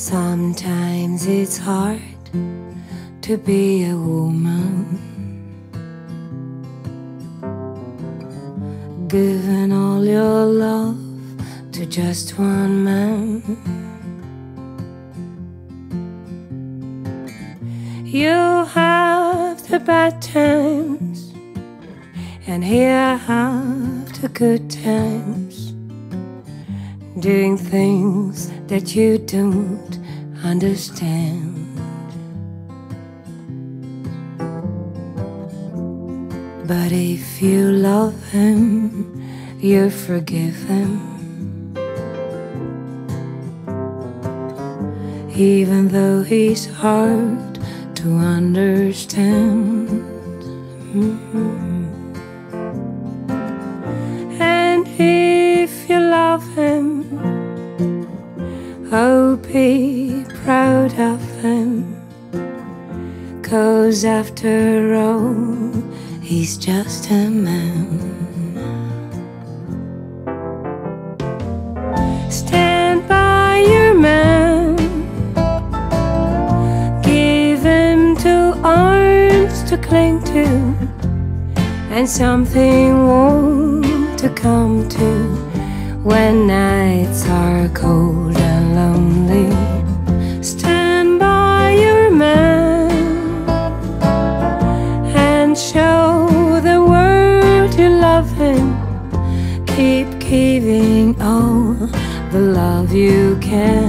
Sometimes it's hard to be a woman, giving all your love to just one man. You have the bad times, and here have the good times, doing things that you don't understand. But if you love him, you forgive him, even though he's hard to understand. And if you love him, oh, be proud of him, 'cause after all, he's just a man. Stand by your man, give him two arms to cling to, and something warm to come to when nights are cold and lonely. Stand by your man and show the world you love him. Keep giving all the love you can.